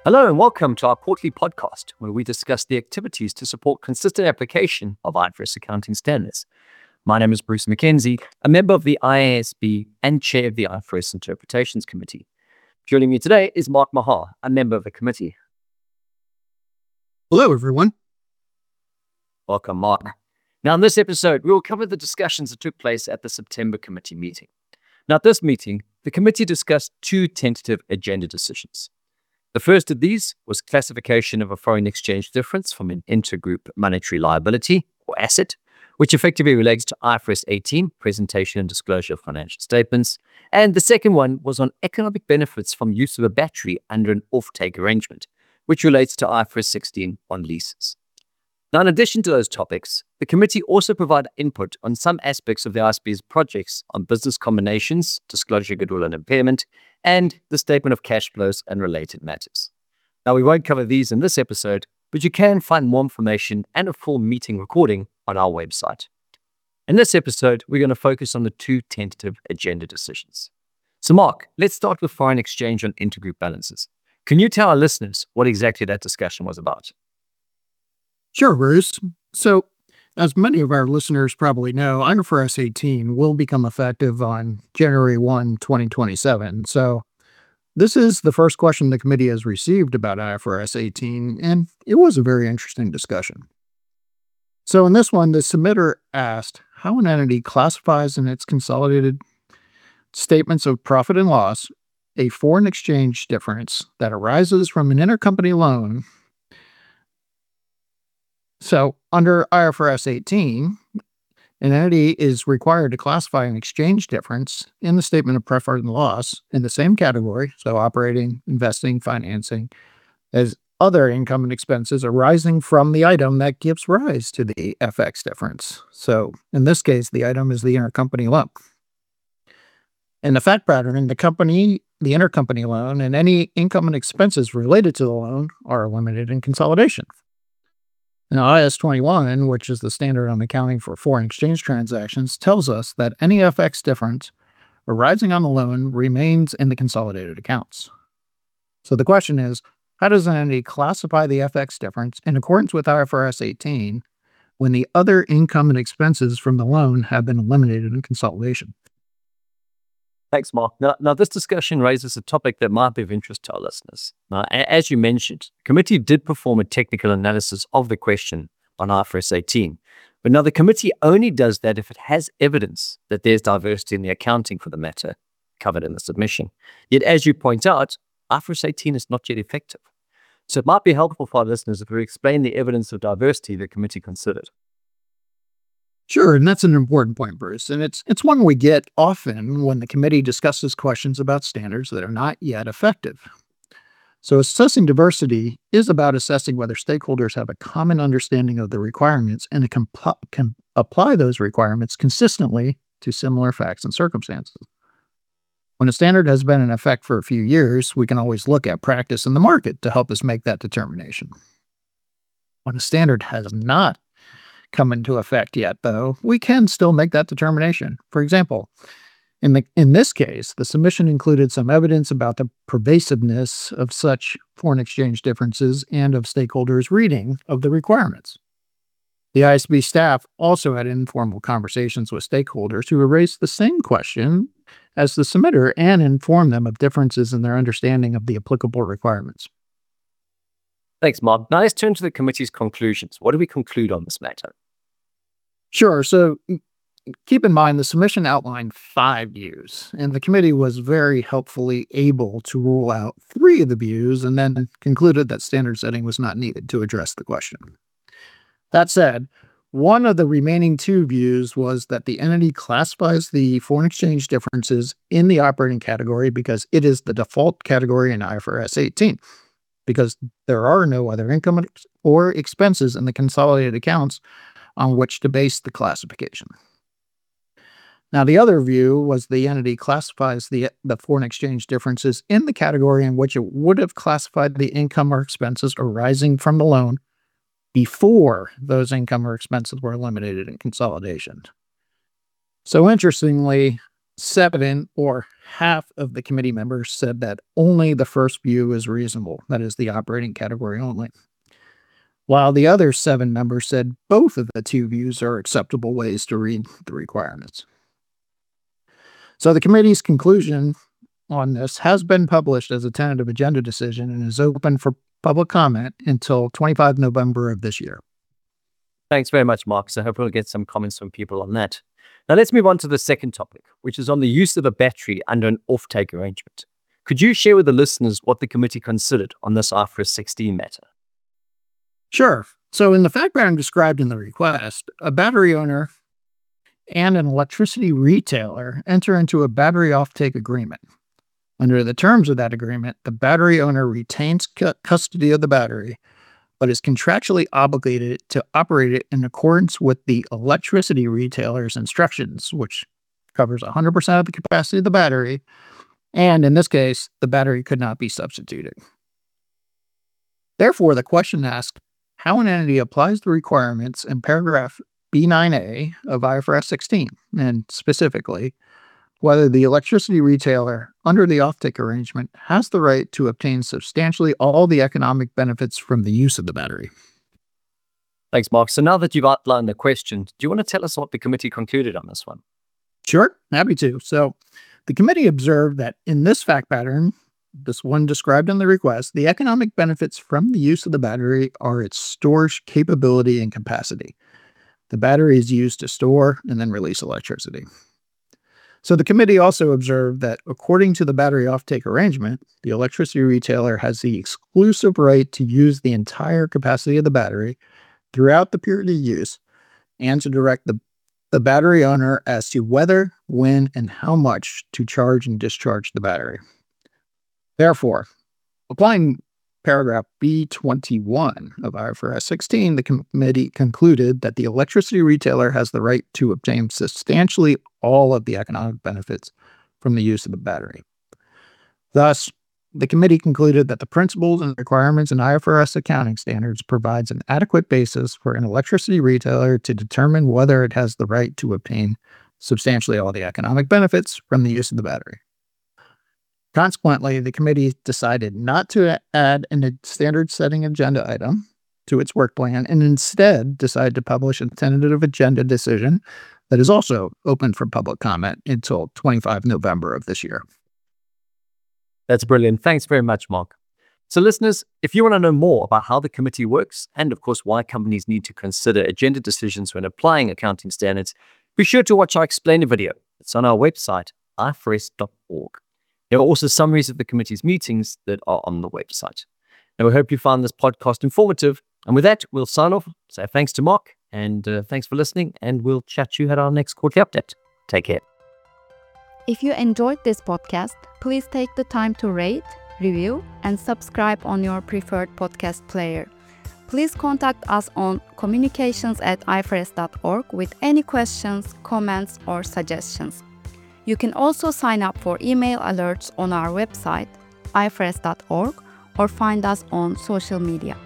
Hello and welcome to our quarterly podcast, where we discuss the activities to support consistent application of IFRS accounting standards. My name is Bruce McKenzie, a member of the IASB and chair of the IFRS Interpretations Committee. Joining me today is Mark Mahar, a member of the committee. Hello, everyone. Welcome, Mark. Now, in this episode, we will cover the discussions that took place at the September committee meeting. Now, at this meeting, the committee discussed two tentative agenda decisions. The first of these was classification of a foreign exchange difference from an intergroup monetary liability or asset, which effectively relates to IFRS 18, presentation and disclosure of financial statements. And the second one was on economic benefits from use of a battery under an off-take arrangement, which relates to IFRS 16 on leases. Now, in addition to those topics, the committee also provided input on some aspects of the IASB's projects on business combinations, disclosure, goodwill and impairment, and the statement of cash flows and related matters. Now, we won't cover these in this episode, but you can find more information and a full meeting recording on our website. In this episode, we're going to focus on the two tentative agenda decisions. So, Mark, let's start with foreign exchange on intergroup balances. Can you tell our listeners what exactly that discussion was about? Sure, Bruce. So, as many of our listeners probably know, IFRS 18 will become effective on January 1, 2027. So, this is the first question the committee has received about IFRS 18, and it was a very interesting discussion. So, in this one, the submitter asked how an entity classifies in its consolidated statements of profit and loss a foreign exchange difference that arises from an intercompany loan. So, under IFRS 18, an entity is required to classify an exchange difference in the statement of profit and loss in the same category, so operating, investing, financing, as other income and expenses arising from the item that gives rise to the FX difference. So, in this case, the item is the intercompany loan. In the fact pattern, the intercompany loan, and any income and expenses related to the loan are eliminated in consolidation. Now, IAS 21, which is the standard on accounting for foreign exchange transactions, tells us that any FX difference arising on the loan remains in the consolidated accounts. So the question is, how does an entity classify the FX difference in accordance with IFRS 18 when the other income and expenses from the loan have been eliminated in consolidation? Thanks, Mark. Now, this discussion raises a topic that might be of interest to our listeners. Now, as you mentioned, the committee did perform a technical analysis of the question on IFRS 18. But now the committee only does that if it has evidence that there's diversity in the accounting for the matter covered in the submission. Yet, as you point out, IFRS 18 is not yet effective. So it might be helpful for our listeners if we explain the evidence of diversity the committee considered. Sure, and that's an important point, Bruce, and it's one we get often when the committee discusses questions about standards that are not yet effective. So assessing diversity is about assessing whether stakeholders have a common understanding of the requirements and can apply those requirements consistently to similar facts and circumstances. When a standard has been in effect for a few years, we can always look at practice in the market to help us make that determination. When a standard has not come into effect yet, though, we can still make that determination. For example, in this case, the submission included some evidence about the pervasiveness of such foreign exchange differences and of stakeholders' reading of the requirements. The IASB staff also had informal conversations with stakeholders who raised the same question as the submitter and informed them of differences in their understanding of the applicable requirements. Thanks, Mark. Now let's turn to the committee's conclusions. What do we conclude on this matter? Sure. So keep in mind the submission outlined 5 views, and the committee was very helpfully able to rule out 3 of the views and then concluded that standard setting was not needed to address the question. That said, one of the remaining 2 views was that the entity classifies the foreign exchange differences in the operating category because it is the default category in IFRS 18, because there are no other income or expenses in the consolidated accounts on which to base the classification. Now, the other view was the entity classifies the foreign exchange differences in the category in which it would have classified the income or expenses arising from the loan before those income or expenses were eliminated in consolidation. So interestingly, 7 or half of the committee members said that only the first view is reasonable, that is, the operating category only, while the other 7 members said both of the two views are acceptable ways to read the requirements. So the committee's conclusion on this has been published as a tentative agenda decision and is open for public comment until 25 November of this year. Thanks very much, Mark. So I hope we'll get some comments from people on that. Now let's move on to the second topic, which is on the use of a battery under an offtake arrangement. Could you share with the listeners what the committee considered on this IFRS 16 matter? Sure. So in the fact pattern described in the request, a battery owner and an electricity retailer enter into a battery offtake agreement. Under the terms of that agreement, the battery owner retains custody of the battery, but is contractually obligated to operate it in accordance with the electricity retailer's instructions, which covers 100% of the capacity of the battery. And in this case, the battery could not be substituted. Therefore, the question asks how an entity applies the requirements in paragraph B9A of IFRS 16, and specifically, whether the electricity retailer under the offtake arrangement has the right to obtain substantially all the economic benefits from the use of the battery. Thanks, Mark. So now that you've outlined the question, do you want to tell us what the committee concluded on this one? Sure, happy to. So the committee observed that in this fact pattern, this one described in the request, the economic benefits from the use of the battery are its storage capability and capacity. The battery is used to store and then release electricity. So the committee also observed that according to the battery offtake arrangement, the electricity retailer has the exclusive right to use the entire capacity of the battery throughout the period of use and to direct the battery owner as to whether, when, and how much to charge and discharge the battery. Therefore, applying paragraph B21 of IFRS 16, the committee concluded that the electricity retailer has the right to obtain substantially all of the economic benefits from the use of the battery. Thus, the committee concluded that the principles and requirements in IFRS accounting standards provides an adequate basis for an electricity retailer to determine whether it has the right to obtain substantially all the economic benefits from the use of the battery. Consequently, the committee decided not to add a standard-setting agenda item to its work plan and instead decided to publish a tentative agenda decision that is also open for public comment until 25 November of this year. That's brilliant. Thanks very much, Mark. So listeners, if you want to know more about how the committee works and, of course, why companies need to consider agenda decisions when applying accounting standards, be sure to watch our explainer video. It's on our website, ifrs.org. There are also summaries of the committee's meetings that are on the website. Now, we hope you found this podcast informative. And with that, we'll sign off. Say thanks to Mark and thanks for listening. And we'll chat to you at our next quarterly update. Take care. If you enjoyed this podcast, please take the time to rate, review, and subscribe on your preferred podcast player. Please contact us on communications@ifrs.org with any questions, comments, or suggestions. You can also sign up for email alerts on our website, ifrs.org, or find us on social media.